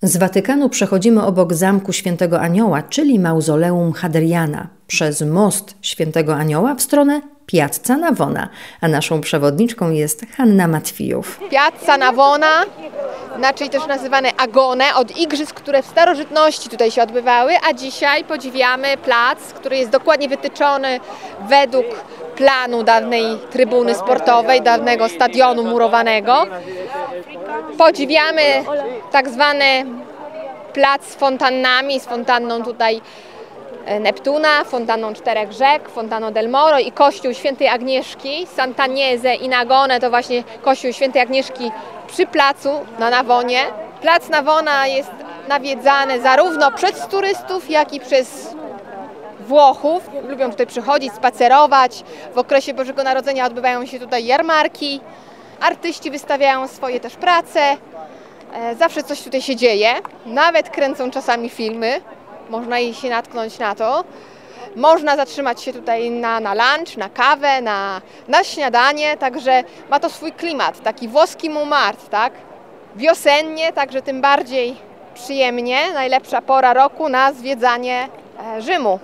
Z Watykanu przechodzimy obok Zamku Świętego Anioła, czyli Mauzoleum Hadriana, przez Most Świętego Anioła w stronę Piazza Navona, a naszą przewodniczką jest Hanna Matwijów. Piazza Navona, inaczej też nazywane Agone, od igrzysk, które w starożytności tutaj się odbywały, a dzisiaj podziwiamy plac, który jest dokładnie wytyczony według planu dawnej trybuny sportowej, dawnego stadionu murowanego. Podziwiamy tak zwany plac z fontannami, z fontanną tutaj Neptuna, fontanną czterech rzek, Fontano del Moro i kościół Świętej Agnieszki, Sant'Agnese in Agone to właśnie kościół Świętej Agnieszki przy placu na Navonie. Plac Navona jest nawiedzany zarówno przez turystów, jak i przez Włochów. Lubią tutaj przychodzić, spacerować. W okresie Bożego Narodzenia odbywają się tutaj jarmarki. Artyści wystawiają swoje też prace. Zawsze coś tutaj się dzieje. Nawet kręcą czasami filmy. Można się natknąć na to. Można zatrzymać się tutaj na lunch, na kawę, na śniadanie. Także ma to swój klimat. Taki włoski Montmartre, tak? Wiosennie, także tym bardziej przyjemnie. Najlepsza pora roku na zwiedzanie Rzymu.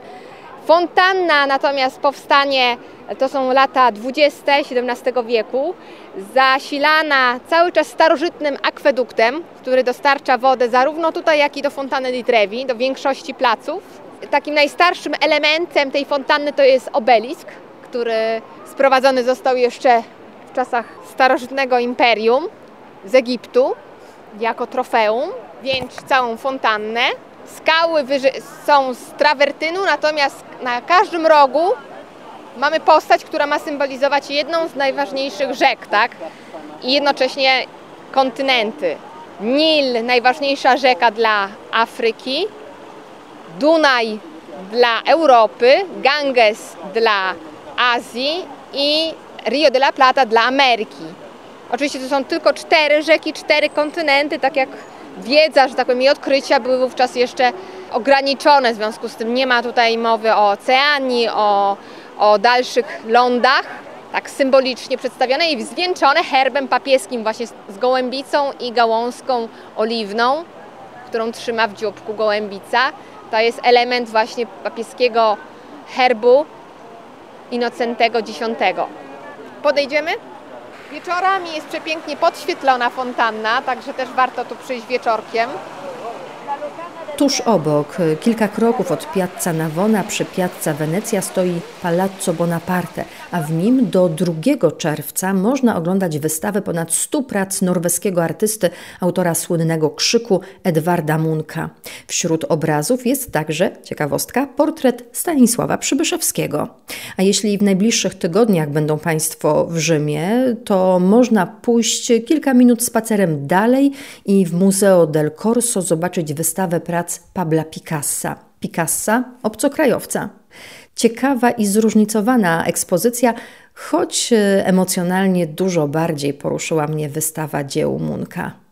Fontanna natomiast powstanie, to są lata 20. XVII wieku, zasilana cały czas starożytnym akweduktem, który dostarcza wodę zarówno tutaj, jak i do Fontany di Trevi, do większości placów. Takim najstarszym elementem tej fontanny to jest obelisk, który sprowadzony został jeszcze w czasach starożytnego imperium z Egiptu jako trofeum, wieńcz całą fontannę. Skały są z trawertynu, natomiast na każdym rogu mamy postać, która ma symbolizować jedną z najważniejszych rzek, tak? I jednocześnie kontynenty. Nil, najważniejsza rzeka dla Afryki, Dunaj dla Europy, Ganges dla Azji i Rio de la Plata dla Ameryki. Oczywiście to są tylko 4 rzeki, 4 kontynenty, tak jak wiedza, że tak powiem, i odkrycia były wówczas jeszcze ograniczone, w związku z tym nie ma tutaj mowy o oceanii, o dalszych lądach, tak symbolicznie przedstawione i zwieńczone herbem papieskim właśnie z gołębicą i gałązką oliwną, którą trzyma w dzióbku gołębica. To jest element właśnie papieskiego herbu Innocentego X. Podejdziemy? Wieczorami jest przepięknie podświetlona fontanna, także też warto tu przyjść wieczorkiem. Tuż obok, kilka kroków od Piazza Navona przy Piazza Venezia stoi Palazzo Bonaparte, a w nim do 2 czerwca można oglądać wystawę ponad 100 prac norweskiego artysty, autora słynnego Krzyku Edwarda Munka. Wśród obrazów jest także, ciekawostka, portret Stanisława Przybyszewskiego. A jeśli w najbliższych tygodniach będą Państwo w Rzymie, to można pójść kilka minut spacerem dalej i w Museo del Corso zobaczyć wystawę prac Pabla Picassa, obcokrajowca. Ciekawa i zróżnicowana ekspozycja, choć emocjonalnie dużo bardziej poruszyła mnie wystawa dzieł Munka.